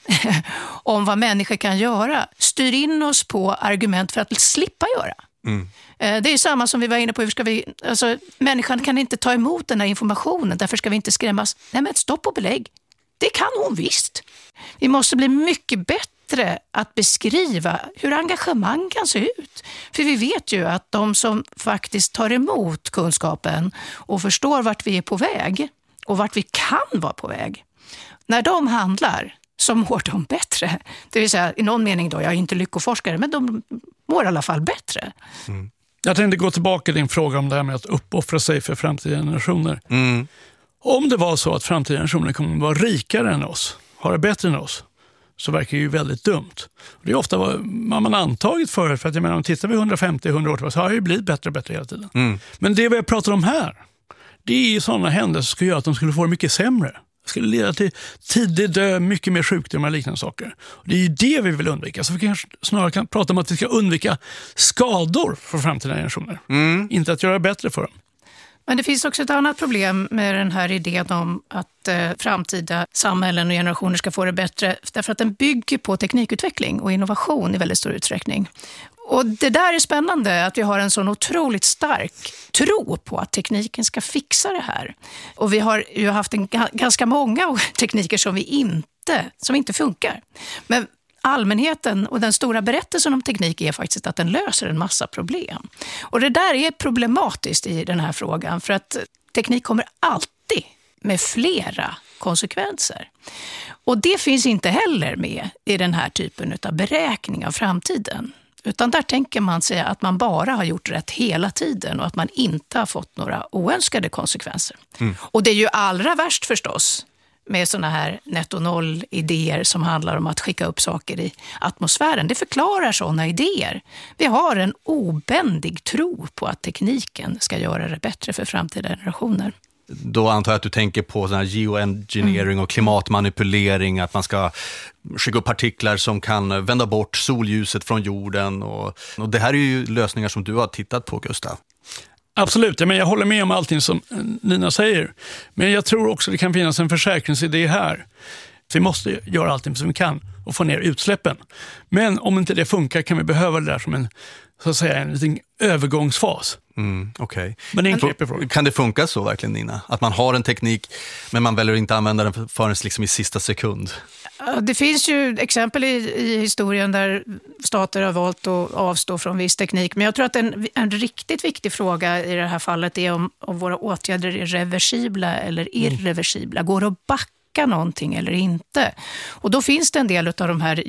om vad människor kan göra styr in oss på argument för att slippa göra. Mm. Det är samma som vi var inne på. Hur ska vi, alltså, människan kan inte ta emot den här informationen. Därför ska vi inte skrämmas. Nej, men stopp och belägg. Det kan hon visst. Vi måste bli mycket bättre att beskriva hur engagemang kan se ut. För vi vet ju att de som faktiskt tar emot kunskapen och förstår vart vi är på väg och vart vi kan vara på väg, när de handlar så mår de bättre. Det vill säga, i någon mening då, jag är inte lyckoforskare, men de mår i alla fall bättre. Mm. Jag tänkte gå tillbaka till din fråga om det här med att uppoffra sig för framtida generationer. Mm. Om det var så att framtida generationer kommer att vara rikare än oss, ha det bättre än oss, så verkar det ju väldigt dumt. Det är ofta vad man antagit för, för att jag menar, om tittar vi hundrafemtio till hundra år så har det ju blivit bättre och bättre hela tiden. Mm. Men det vi pratar om här, det är ju sådana händelser som skulle göra att de skulle få det mycket sämre. Det skulle leda till tidig död, mycket mer sjukdomar och liknande saker. Och det är ju det vi vill undvika. Så vi kanske snarare kan prata om att vi ska undvika skador för framtida generationer. Mm. Inte att göra bättre för dem. Men det finns också ett annat problem med den här idén om att eh, framtida samhällen och generationer ska få det bättre. Därför att den bygger på teknikutveckling och innovation i väldigt stor utsträckning. Och det där är spännande, att vi har en sån otroligt stark tro på att tekniken ska fixa det här. Och vi har ju haft en, ganska många tekniker som vi inte, som inte funkar. Men allmänheten och den stora berättelsen om teknik är faktiskt att den löser en massa problem. Och det där är problematiskt i den här frågan, för att teknik kommer alltid med flera konsekvenser. Och det finns inte heller med i den här typen av beräkning av framtiden. Utan där tänker man sig att man bara har gjort rätt hela tiden och att man inte har fått några oönskade konsekvenser. Mm. Och det är ju allra värst förstås med såna här netto noll-idéer som handlar om att skicka upp saker i atmosfären. Det förklarar såna idéer. Vi har en obändig tro på att tekniken ska göra det bättre för framtida generationer. Då antar jag att du tänker på sån här geoengineering mm. och klimatmanipulering, att man ska skicka upp partiklar som kan vända bort solljuset från jorden. Och, och det här är ju lösningar som du har tittat på, Gustav. Absolut, men jag håller med om allting som Nina säger. Men jag tror också det kan finnas en försäkringsidé här. Vi måste göra allting som vi kan och få ner utsläppen. Men om inte det funkar kan vi behöva det där som en, så att säga, en liten övergångsfas. Mm, okay. Men det är en kan det funka så verkligen, Nina? Att man har en teknik men man väljer inte använda den förrän liksom i sista sekund? Det finns ju exempel i, i historien där stater har valt att avstå från viss teknik. Men jag tror att en, en riktigt viktig fråga i det här fallet är om, om våra åtgärder är reversibla eller irreversibla. Går det att backa någonting eller inte? Och då finns det en del av de här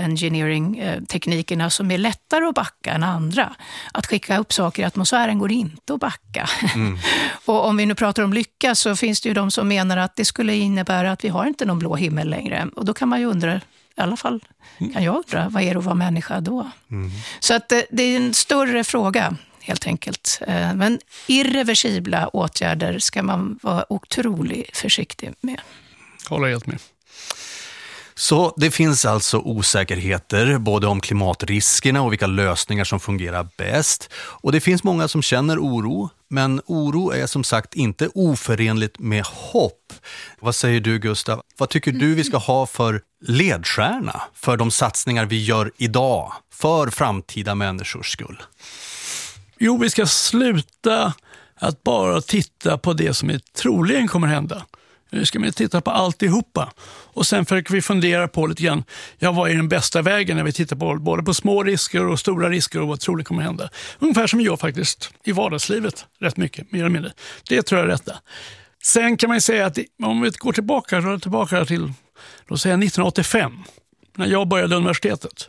geoengineering-teknikerna som är lättare att backa än andra. Att skicka upp saker i atmosfären går inte att backa. Mm. Och om vi nu pratar om lycka så finns det ju de som menar att det skulle innebära att vi har inte någon blå himmel längre. Och då kan man ju undra, i alla fall kan jag undra, vad är det att vara människa då? Mm. Så att det, det är en större fråga helt enkelt. Men irreversibla åtgärder ska man vara otroligt försiktig med. Håller helt med. Så det finns alltså osäkerheter både om klimatriskerna och vilka lösningar som fungerar bäst. Och det finns många som känner oro, men oro är som sagt inte oförenligt med hopp. Vad säger du, Gustav? Vad tycker du vi ska ha för ledstjärna för de satsningar vi gör idag för framtida människors skull? Jo, vi ska sluta att bara titta på det som är troligen kommer hända. Nu ska vi titta på alltihopa. Och sen försöker vi fundera på lite grann, ja, vad är den bästa vägen när vi tittar på både på små risker och stora risker och vad troligen kommer hända. Ungefär som jag faktiskt i vardagslivet rätt mycket, mer eller mindre. Det tror jag är rätta. Sen kan man ju säga att om vi går tillbaka, tillbaka till låt säga nittonhundraåttiofem, när jag började universitetet.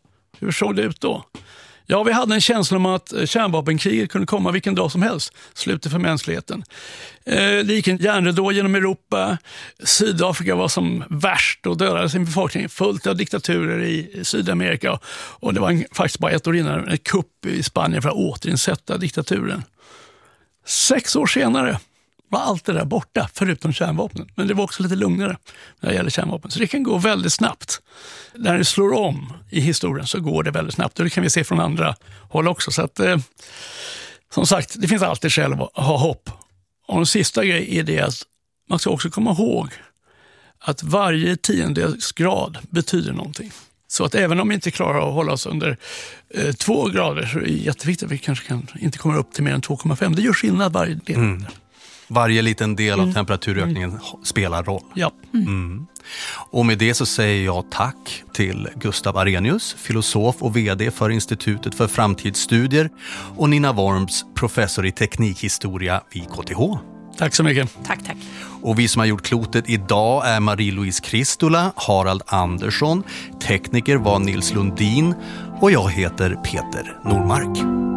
Hur såg det ut då? Ja, vi hade en känsla om att kärnvapenkriget kunde komma vilken dag som helst. Slutet för mänskligheten. Eh, det gick en järnridå genom Europa. Sydafrika var som värst och dödade sin befolkning. Fullt av diktaturer i Sydamerika. Och det var en, faktiskt bara ett år innan en kupp i Spanien för att återinsätta diktaturen. Sex år senare var allt det där borta, förutom kärnvapnen. Men det var också lite lugnare när det gäller kärnvapen. Så det kan gå väldigt snabbt. När det slår om i historien så går det väldigt snabbt. Och det kan vi se från andra håll också. Så att, eh, som sagt, det finns alltid skäl att ha hopp. Och den sista grejen är det att man ska också komma ihåg att varje tiondels grad betyder någonting. Så att även om vi inte klarar att hålla oss under eh, två grader så är det jätteviktigt att vi kanske kan, inte kommer upp till mer än två komma fem. Det gör skillnad varje del. Mm. Varje liten del av Mm. temperaturökningen Mm. spelar roll. Ja. Mm. Mm. Och med det så säger jag tack till Gustav Arrhenius, filosof och vd för Institutet för framtidsstudier, och Nina Worms, professor i teknikhistoria vid K T H. Tack så mycket. Tack, tack. Och vi som har gjort klotet idag är Marie-Louise Kristula, Harald Andersson, tekniker var Nils Lundin och jag heter Peter Normark.